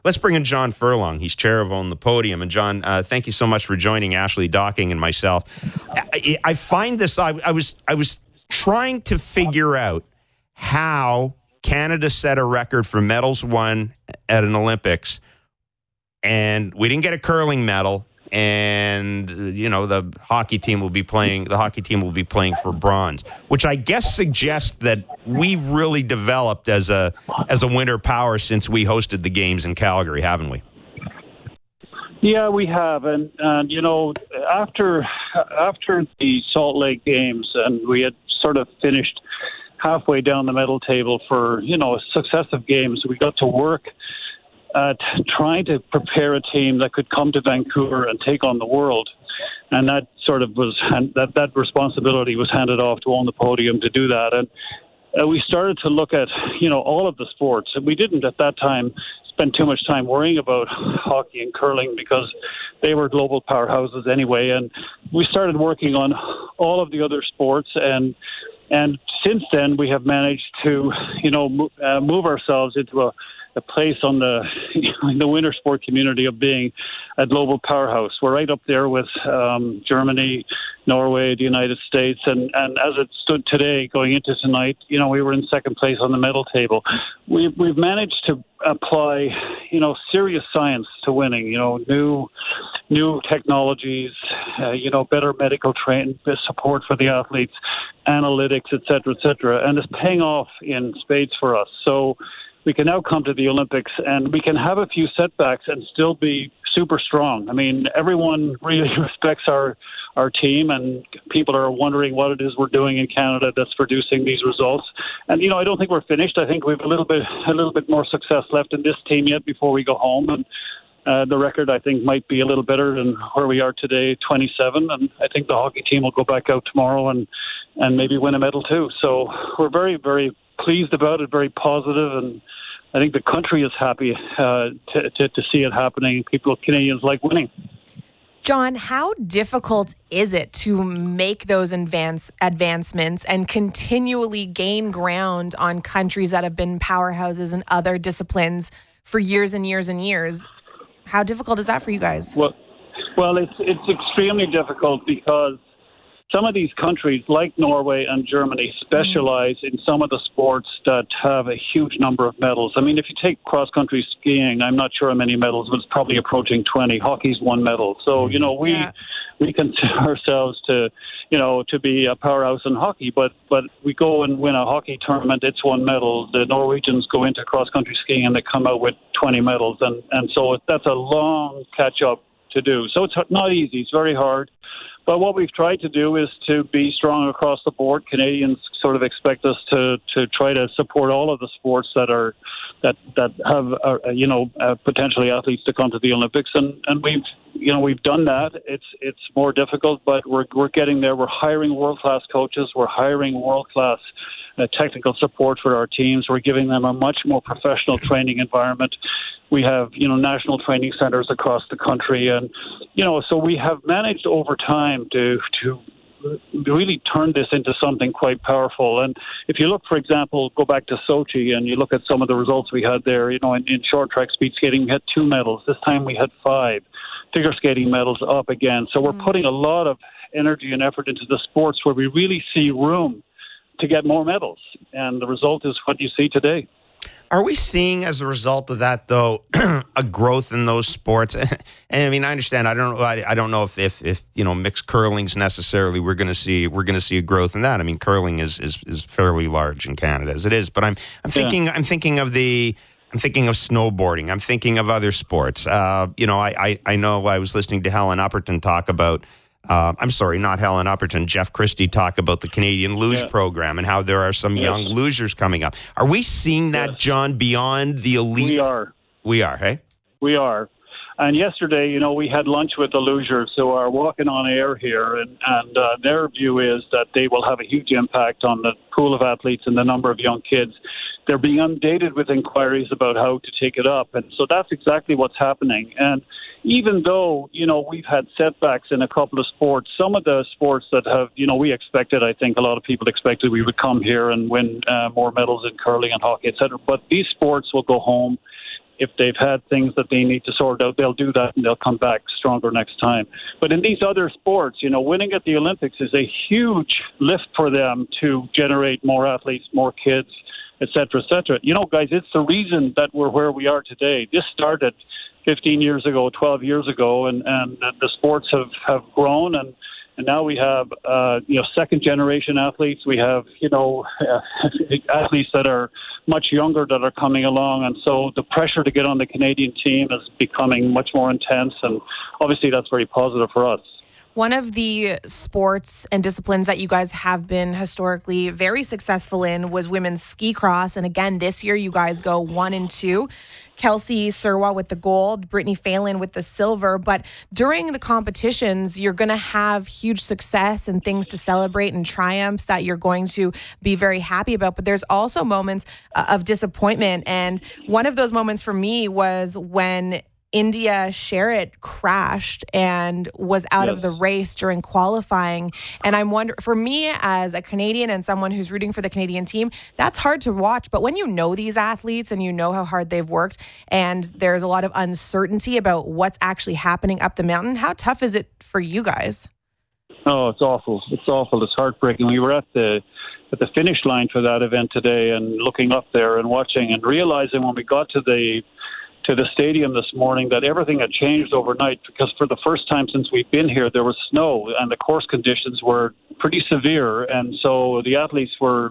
Let's bring in John Furlong. He's chair of Own the Podium. And John, thank you so much for joining Ashley Docking and myself. I find this, I was trying to figure out how Canada set a record for medals won at an Olympics, and we didn't get a curling medal. And the hockey team will be playing for bronze, which I guess suggests that we've really developed as a winter power since we hosted the games in Calgary, haven't we? Yeah, we have, and after the Salt Lake Games, and we had sort of finished halfway down the medal table for successive games, we got to work trying to prepare a team that could come to Vancouver and take on the world. And that sort of was, that responsibility was handed off to Own the Podium to do that. And we started to look at, all of the sports. And we didn't at that time spend too much time worrying about hockey and curling because they were global powerhouses anyway. And we started working on all of the other sports. And since then, we have managed to, move ourselves into a place in the winter sport community of being a global powerhouse. We're right up there with Germany, Norway, the United States, and as it stood today, going into tonight, we were in second place on the medal table. We've managed to apply, serious science to winning. New technologies, better medical support for the athletes, analytics, et cetera, and it's paying off in spades for us. So we can now come to the Olympics and we can have a few setbacks and still be super strong. I mean, everyone really respects our team, and people are wondering what it is we're doing in Canada that's producing these results. And, I don't think we're finished. I think we have a little bit more success left in this team yet before we go home. And the record, I think, might be a little better than where we are today, 27. And I think the hockey team will go back out tomorrow and maybe win a medal too. So we're very, very pleased about it, very positive, and I think the country is happy to see it happening. Canadians like winning. John, how difficult is it to make those advancements and continually gain ground on countries that have been powerhouses in other disciplines for years and years and years? How difficult is that for you guys? Well, it's extremely difficult because some of these countries, like Norway and Germany, specialize in some of the sports that have a huge number of medals. I mean, if you take cross-country skiing, I'm not sure how many medals, but it's probably approaching 20. Hockey's 1 medal. So, we consider ourselves to be a powerhouse in hockey, but we go and win a hockey tournament, it's 1 medal. The Norwegians go into cross-country skiing and they come out with 20 medals. And so that's a long catch-up to do. So it's not easy. It's very hard. But what we've tried to do is to be strong across the board. Canadians sort of expect us to try to support all of the sports that have potentially athletes to come to the Olympics, and we've done that. It's more difficult, but we're getting there. We're hiring world-class coaches. We're hiring world-class technical support for our teams. We're giving them a much more professional training environment. We have, national training centers across the country. And, so we have managed over time to really turn this into something quite powerful. And if you look, for example, go back to Sochi and you look at some of the results we had there, in short track speed skating, we had 2 medals. This time we had 5. Figure skating medals up again. So we're putting a lot of energy and effort into the sports where we really see room to get more medals. And the result is what you see today. Are we seeing, as a result of that, though, a growth in those sports? And I mean, I understand. I don't know if mixed curling's necessarily we're going to see a growth in that. I mean, curling is fairly large in Canada as it is. But I'm thinking of snowboarding. I'm thinking of other sports. I know I was listening to Helen Upperton talk about. Not Helen Upperton, Jeff Christie talk about the Canadian Luge program and how there are some young lugers coming up. Are we seeing that, John, beyond the elite? We are, hey? We are. And yesterday, we had lunch with the lugers who are walking on air here, and their view is that they will have a huge impact on the pool of athletes and the number of young kids. They're being inundated with inquiries about how to take it up. And so that's exactly what's happening. And even though, we've had setbacks in a couple of sports, some of the sports that have, we expected, I think a lot of people expected we would come here and win more medals in curling and hockey, et cetera. But these sports will go home if they've had things that they need to sort out, they'll do that and they'll come back stronger next time. But in these other sports, winning at the Olympics is a huge lift for them to generate more athletes, more kids, et cetera, et cetera. Guys, it's the reason that we're where we are today. This started 15 years ago, 12 years ago, and the sports have grown, and now we have second generation athletes. We have athletes that are much younger that are coming along, and so the pressure to get on the Canadian team is becoming much more intense, and obviously that's very positive for us. One of the sports and disciplines that you guys have been historically very successful in was women's ski cross. And again, this year you guys go 1 and 2. Kelsey Surwa with the gold, Brittany Phelan with the silver. But during the competitions, you're going to have huge success and things to celebrate and triumphs that you're going to be very happy about. But there's also moments of disappointment. And one of those moments for me was when India Sherritt crashed and was out of the race during qualifying. And I'm wondering, for me as a Canadian and someone who's rooting for the Canadian team, that's hard to watch. But when you know these athletes and you know how hard they've worked and there's a lot of uncertainty about what's actually happening up the mountain, how tough is it for you guys? Oh, it's awful. It's awful. It's heartbreaking. We were at the finish line for that event today and looking up there and watching and realizing when we got to the stadium this morning that everything had changed overnight, because for the first time since we've been here, there was snow and the course conditions were pretty severe. And so the athletes were,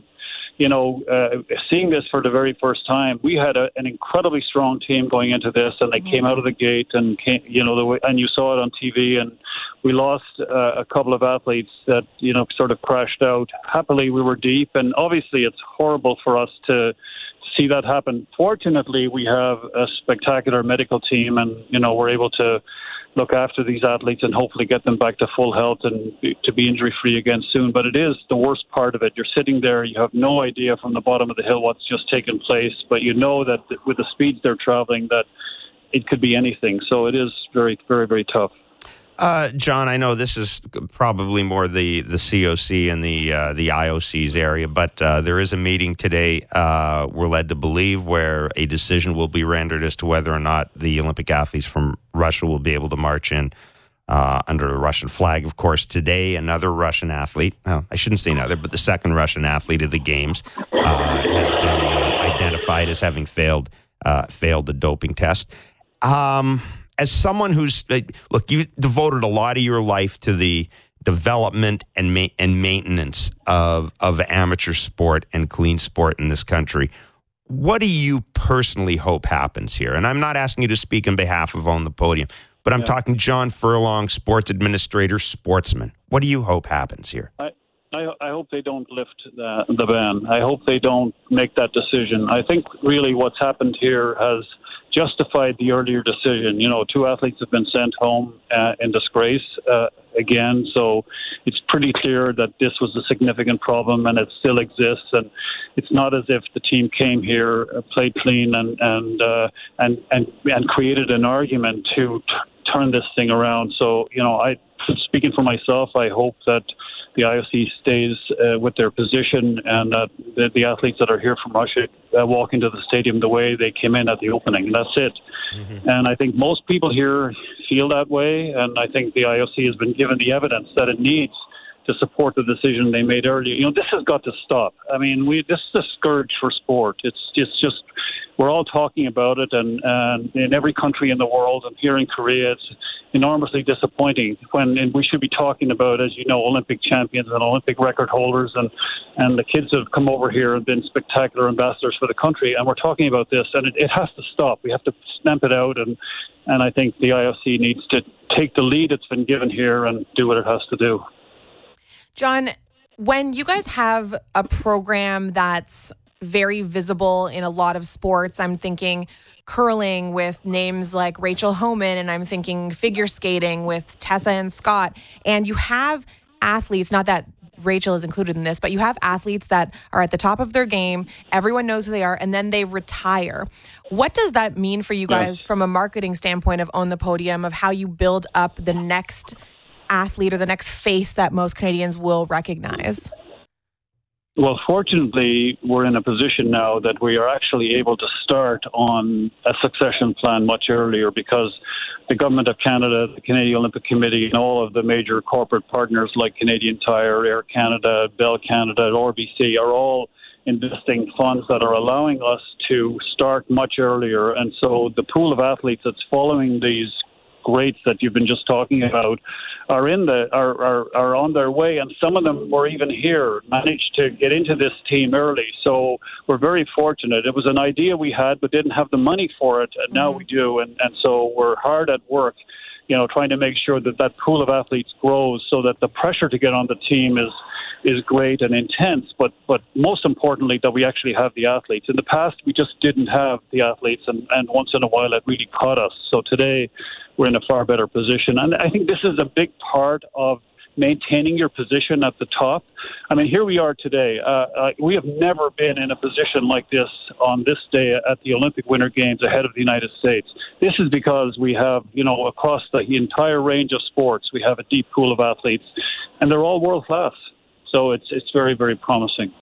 seeing this for the very first time. We had an incredibly strong team going into this, and they came out of the gate and and you saw it on TV, and we lost a couple of athletes that, sort of crashed out. Happily, we were deep, and obviously it's horrible for us to see that happen. Fortunately, we have a spectacular medical team, and we're able to look after these athletes and hopefully get them back to full health and to be injury free again soon. But it is the worst part of it. You're sitting there, you have no idea from the bottom of the hill what's just taken place, but you know that with the speeds they're traveling, that it could be anything. So it is very, very, very tough. John, I know this is probably more the COC and the IOC's area, but there is a meeting today, we're led to believe, where a decision will be rendered as to whether or not the Olympic athletes from Russia will be able to march in under the Russian flag. Of course, today, another Russian athlete, well, I shouldn't say another, but the second Russian athlete of the Games has been identified as having failed the doping test. As someone who's, you devoted a lot of your life to the development and maintenance of amateur sport and clean sport in this country, what do you personally hope happens here? And I'm not asking you to speak on behalf of On the Podium, but I'm talking John Furlong, sports administrator, sportsman. What do you hope happens here? I hope they don't lift the ban. I hope they don't make that decision. I think really what's happened here has justified the earlier decision. 2 athletes have been sent home in disgrace again, so it's pretty clear that this was a significant problem and it still exists. And it's not as if the team came here, played clean, and created an argument to turn this thing around. So, speaking for myself, I hope that the IOC stays with their position, and that the athletes that are here from Russia walk into the stadium the way they came in at the opening. And that's it. Mm-hmm. And I think most people here feel that way, and I think the IOC has been given the evidence that it needs to support the decision they made earlier. This has got to stop. I mean, this is a scourge for sport. It's just we're all talking about it, and in every country in the world, and here in Korea, it's enormously disappointing when we should be talking about, as you know, Olympic champions and Olympic record holders, and the kids that have come over here and been spectacular ambassadors for the country, and we're talking about this, and it has to stop. We have to stamp it out, and I think the IOC needs to take the lead it's been given here and do what it has to do. John, when you guys have a program that's very visible in a lot of sports, I'm thinking curling with names like Rachel Homan, and I'm thinking figure skating with Tessa and Scott, and you have athletes, not that Rachel is included in this, but you have athletes that are at the top of their game, everyone knows who they are, and then they retire. What does that mean for you guys from a marketing standpoint of On the Podium, of how you build up the next athlete or the next face that most Canadians will recognize? Well, fortunately, we're in a position now that we are actually able to start on a succession plan much earlier because the Government of Canada, the Canadian Olympic Committee, and all of the major corporate partners like Canadian Tire, Air Canada, Bell Canada, RBC are all investing funds that are allowing us to start much earlier. And so the pool of athletes that's following these greats that you've been just talking about are on their way, and some of them were even here, managed to get into this team early. So we're very fortunate. It was an idea we had but didn't have the money for it, and now we do, and so we're hard at work, trying to make sure that that pool of athletes grows so that the pressure to get on the team is great and intense, but most importantly that we actually have the athletes. In the past we just didn't have the athletes, and once in a while it really caught us. So today we're in a far better position, and I think this is a big part of maintaining your position at the top. I mean, here we are today. We have never been in a position like this on this day at the Olympic Winter Games ahead of the United States. This is because we have, across the entire range of sports, we have a deep pool of athletes, and they're all world class. So it's very, very promising.